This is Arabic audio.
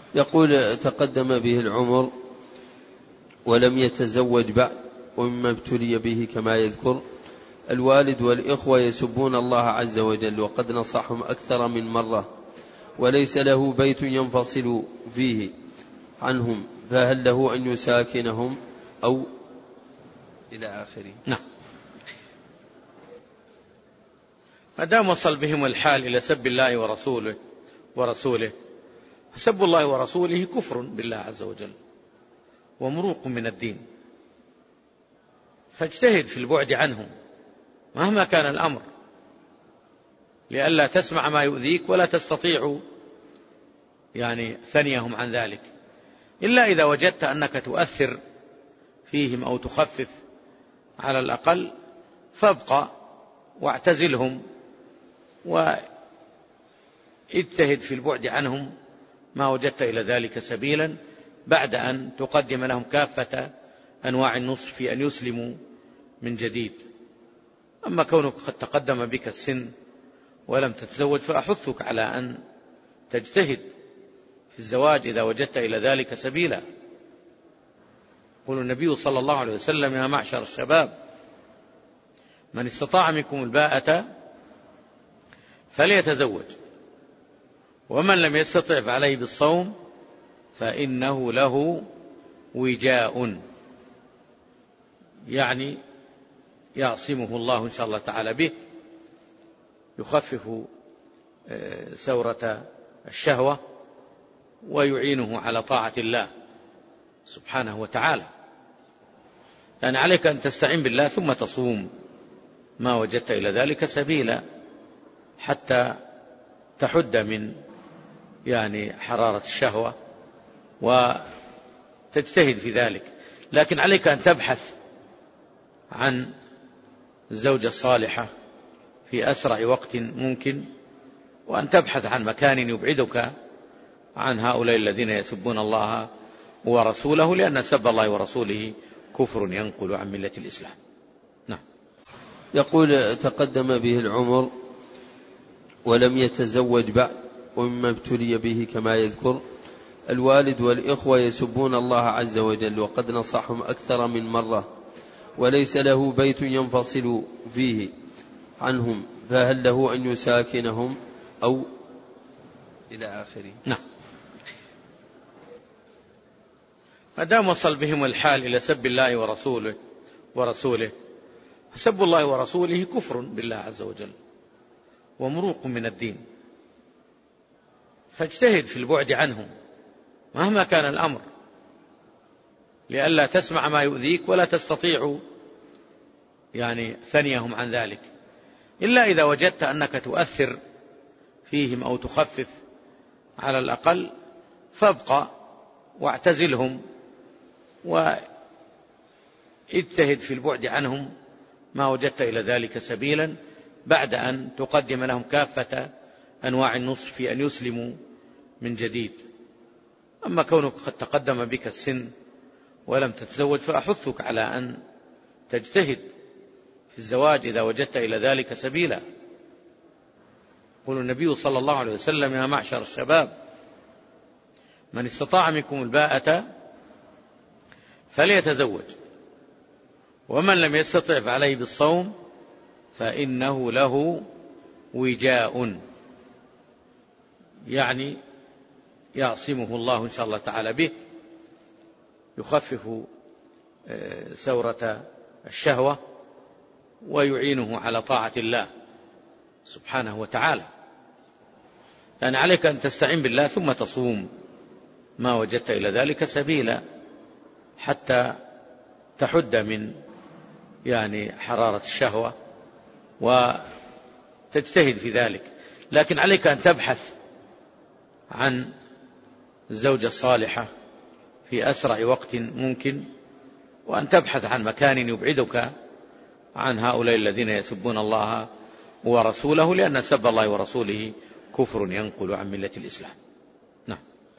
يقول: تقدم به العمر ولم يتزوج بعد، ومما ابتلي به كما يذكر الوالد والإخوة يسبون الله عز وجل، وقد نصحهم أكثر من مرة، وليس له بيت ينفصل فيه عنهم، فهل له أن يساكنهم أو إلى آخره؟ نعم. ما دام وصل بهم الحال إلى سب الله ورسوله فسب الله ورسوله كفر بالله عز وجل ومروق من الدين، فاجتهد في البعد عنهم مهما كان الأمر، لئلا تسمع ما يؤذيك ولا تستطيع ثنيهم عن ذلك، إلا إذا وجدت أنك تؤثر فيهم أو تخفف على الأقل، فابقى واعتزلهم واجتهد في البعد عنهم ما وجدت إلى ذلك سبيلا، بعد أن تقدم لهم كافة أنواع النصح في أن يسلموا من جديد. أما كونك قد تقدم بك السن ولم تتزوج فأحثك على أن تجتهد في الزواج إذا وجدت إلى ذلك سبيلا. يقول النبي صلى الله عليه وسلم: يا معشر الشباب من استطاع منكم الباءة فليتزوج، ومن لم يستطع فعليه بالصوم فإنه له وجاء، يعني يعصمه الله إن شاء الله تعالى به، يخفف ثورة الشهوة ويعينه على طاعة الله سبحانه وتعالى. يعني عليك أن تستعين بالله ثم تصوم ما وجدت إلى ذلك سبيلا حتى تحد من حرارة الشهوة وتجتهد في ذلك، لكن عليك أن تبحث عن الزوجة الصالحة في أسرع وقت ممكن، وأن تبحث عن مكان يبعدك عن هؤلاء الذين يسبون الله ورسوله، لأن سب الله ورسوله كفر ينقل عن ملة الإسلام. نعم. يقول: تقدم به العمر ولم يتزوج بعد، ومما ابتلي به كما يذكر الوالد والإخوة يسبون الله عز وجل، وقد نصحهم أكثر من مرة، وليس له بيت ينفصل فيه عنهم، فهل له أن يساكنهم أو إلى آخره؟ نعم. ما دام وصل بهم الحال إلى سب الله ورسوله فسب الله ورسوله كفر بالله عز وجل ومروق من الدين، فاجتهد في البعد عنهم مهما كان الأمر، لئلا تسمع ما يؤذيك ولا تستطيع ثنيهم عن ذلك، إلا إذا وجدت أنك تؤثر فيهم أو تخفف على الأقل، فابقى واعتزلهم واجتهد في البعد عنهم ما وجدت إلى ذلك سبيلا، بعد أن تقدم لهم كافة أنواع النصح في أن يسلموا من جديد. أما كونك قد تقدم بك السن ولم تتزوج فأحثك على أن تجتهد في الزواج إذا وجدت إلى ذلك سبيلا. يقول النبي صلى الله عليه وسلم: يا معشر الشباب من استطاع منكم الباءة فليتزوج، ومن لم يستطع فعليه بالصوم فإنه له وجاء، يعني يعصمه الله إن شاء الله تعالى به، يخفف ثورة الشهوة ويعينه على طاعة الله سبحانه وتعالى. يعني عليك أن تستعين بالله ثم تصوم ما وجدت إلى ذلك سبيلا حتى تحد من حرارة الشهوة وتجتهد في ذلك، لكن عليك أن تبحث عن الزوجة الصالحة في أسرع وقت ممكن، وأن تبحث عن مكان يبعدك عن هؤلاء الذين يسبون الله ورسوله، لأن سب الله ورسوله كفر ينقل عن ملة الإسلام.